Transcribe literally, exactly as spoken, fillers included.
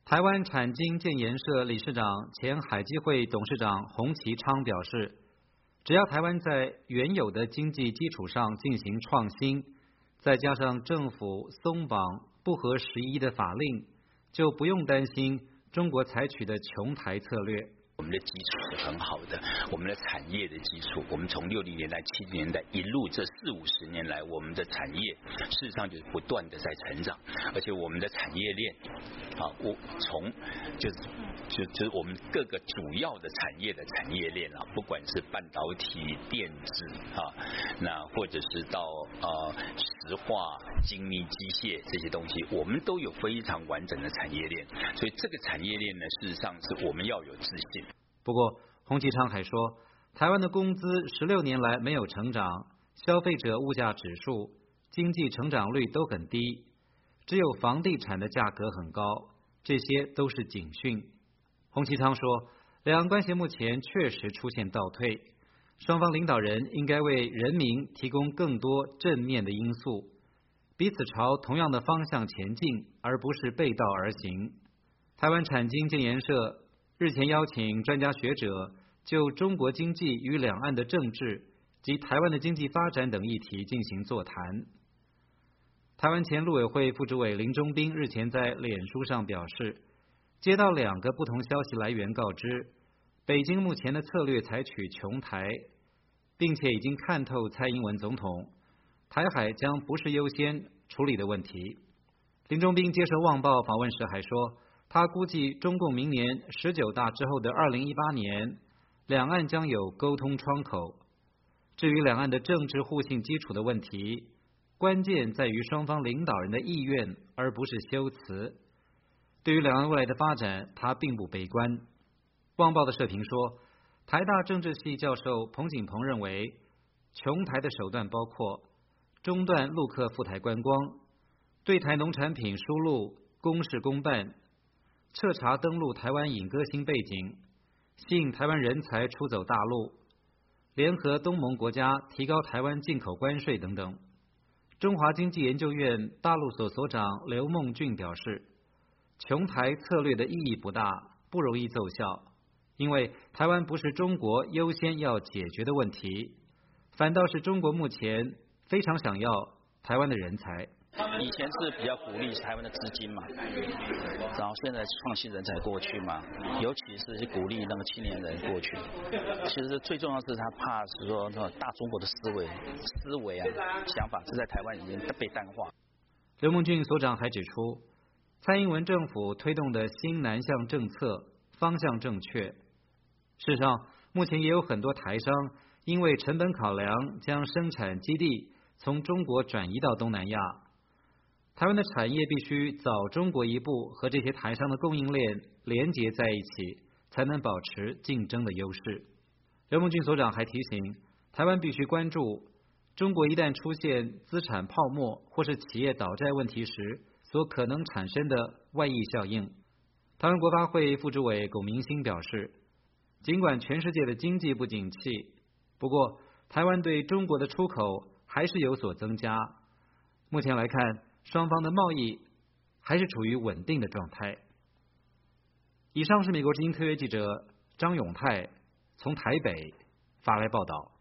台湾产经建研社理事长、前海基会董事长洪其昌表示，只要台湾在原有的经济基础上进行创新，再加上政府松绑不合时宜的法令，就不用担心中国采取的穷台策略。 我们的基础是很好的，我们的产业的基础，我们从六零年代、七十年代一路这四五十年来，我们的产业事实上就是不断的在成长，而且我们的产业链，啊，我从就是就就是我们各个主要的产业的产业链啊，不管是半导体、电子啊，那或者是到呃石化、精密机械这些东西，我们都有非常完整的产业链，所以这个产业链呢，事实上是我们要有自信。 不过，洪其昌还说，台湾的工资十六年来没有成长，消费者物价指数、经济成长率都很低，只有房地产的价格很高，这些都是警讯。洪其昌说，两岸关系目前确实出现倒退，双方领导人应该为人民提供更多正面的因素，彼此朝同样的方向前进，而不是背道而行。台湾产经建研社日前邀请专家学者就中国经济与两岸的政治及台湾的经济发展等议题进行座谈。台湾前陆委会副主委林中斌日前在脸书上表示，接到两个不同消息来源告知，北京目前的策略采取穷台，并且已经看透蔡英文总统，台海将不是优先处理的问题。林中斌接受《旺报》访问时还说，他估计中共明年十九大之后的二零一八年，两岸将有沟通窗口。至于两岸的政治互信基础的问题，关键在于双方领导人的意愿，而不是修辞。对于两岸未来的发展，他并不悲观。旺报的社评说，台大政治系教授彭锦鹏认为，穷台的手段包括中断陆客赴台观光，对台农产品输入公事公办，彻查登陆台湾影歌星背景，吸引台湾人才出走大陆，联合东盟国家提高台湾进口关税等等。中华经济研究院大陆所所长刘梦俊表示，穷台策略的意义不大，不容易奏效，因为台湾不是中国优先要解决的问题，反倒是中国目前非常想要台湾的人才。 以前是比较鼓励台湾的资金嘛，然后现在创新人才过去嘛，尤其是鼓励那个青年人过去。其实最重要是他怕是说那大中国的思维、思维啊、想法是在台湾已经被淡化。 刘梦俊所长还指出，蔡英文政府推动的新南向政策方向正确。事实上，目前也有很多台商因为成本考量，将生产基地从中国转移到东南亚。台湾的产业必须早中国一步和这些台商的供应链连结在一起，才能保持竞争的优势。刘梦俊所长还提醒，台湾必须关注中国一旦出现资产泡沫或是企业倒债问题时所可能产生的外溢效应。台湾国发会副主委龚明鑫表示，尽管全世界的经济不景气，不过台湾对中国的出口还是有所增加。目前来看，双方的贸易还是处于稳定的状态。以上是美国之音特约记者张永泰从台北发来报道。